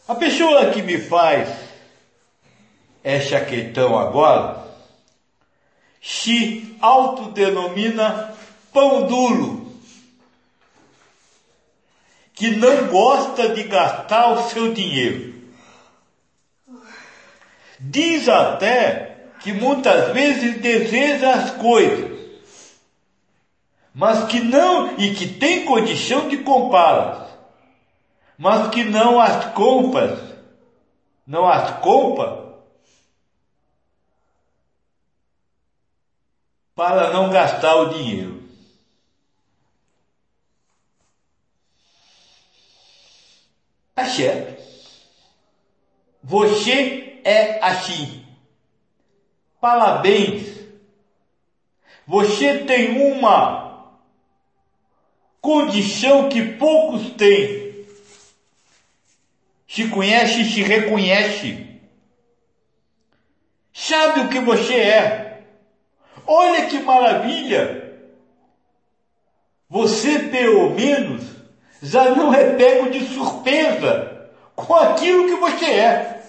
A pessoa que me faz essa questão agora se autodenomina pão duro, que não gosta de gastar o seu dinheiro. Diz até que muitas vezes deseja as coisas, mas que não, e que tem condição de comprá-las, mas que não as compra para não gastar o dinheiro. Tá certo. Você é assim. Parabéns. Você tem uma condição que poucos têm. Se conhece e se reconhece. Sabe o que você é. Olha que maravilha. Você, pelo menos, já não é pego de surpresa com aquilo que você é.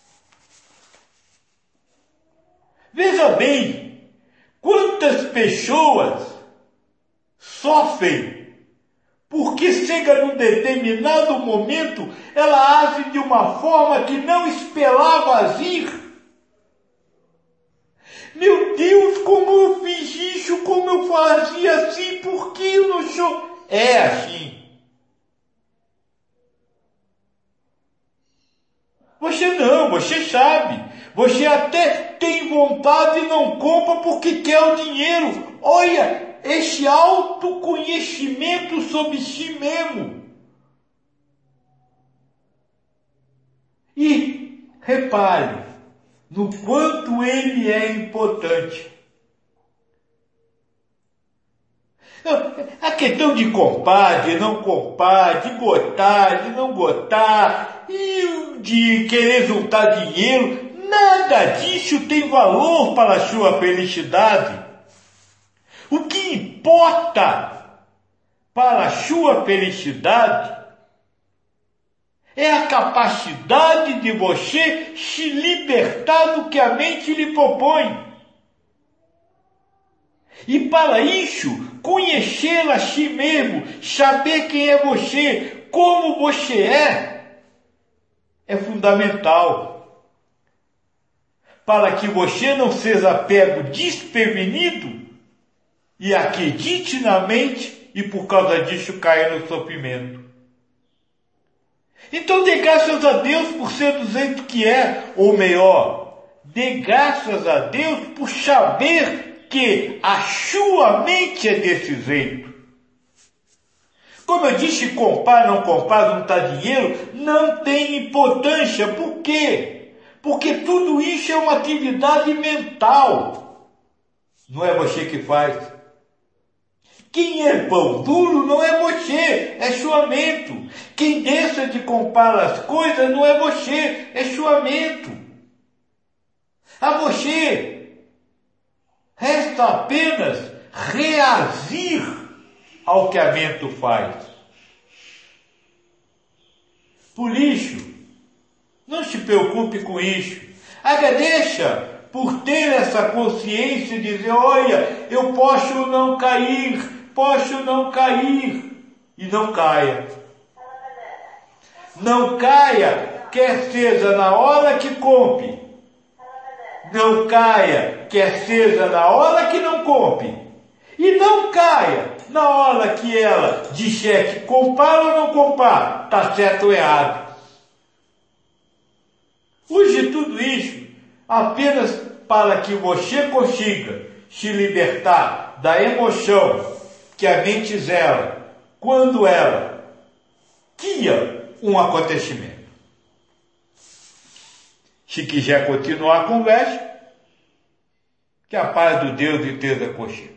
Veja bem, quantas pessoas sofrem porque chega num determinado momento, ela age de uma forma que não esperava agir. Meu Deus, como eu fiz isso, como eu fazia assim, por que eu não sou... É assim. Você não, você sabe. Você até tem vontade e não compra porque quer o dinheiro. Olha, esse autoconhecimento sobre si mesmo. E repare no quanto ele é importante. A questão de comprar, de não comprar, de gostar, de não gostar, e de querer juntar dinheiro, nada disso tem valor para a sua felicidade. O que importa para a sua felicidade é a capacidade de você se libertar do que a mente lhe propõe. E para isso, conhecer a si mesmo, saber quem é você, como você é fundamental. Para que você não seja pego desprevenido e acredite na mente e por causa disso caia no sofrimento. Então dê graças a Deus por ser do jeito que é, ou melhor, dê graças a Deus por saber que a sua mente é desse jeito. Como eu disse, comprar, não comprar, juntar dinheiro, não tem importância. Por quê? Porque tudo isso é uma atividade mental. Não é você que faz. Quem é pão duro não é você, é sua mente. Quem deixa de comprar as coisas não é você, é sua mente. A você resta apenas reagir ao que a mente faz. Por isso, não se preocupe com isso. Agradeça por ter essa consciência de dizer, olha, eu posso não cair. E não caia. Não caia, quer seja na hora que compre. Não caia, quer seja na hora que não compre. E não caia na hora que ela disser que comprar ou não comprar, está certo ou errado. Use tudo isso apenas para que você consiga se libertar da emoção que a mente zela quando ela cria um acontecimento. Se quiser continuar a conversa, que a paz do Deus esteja contigo.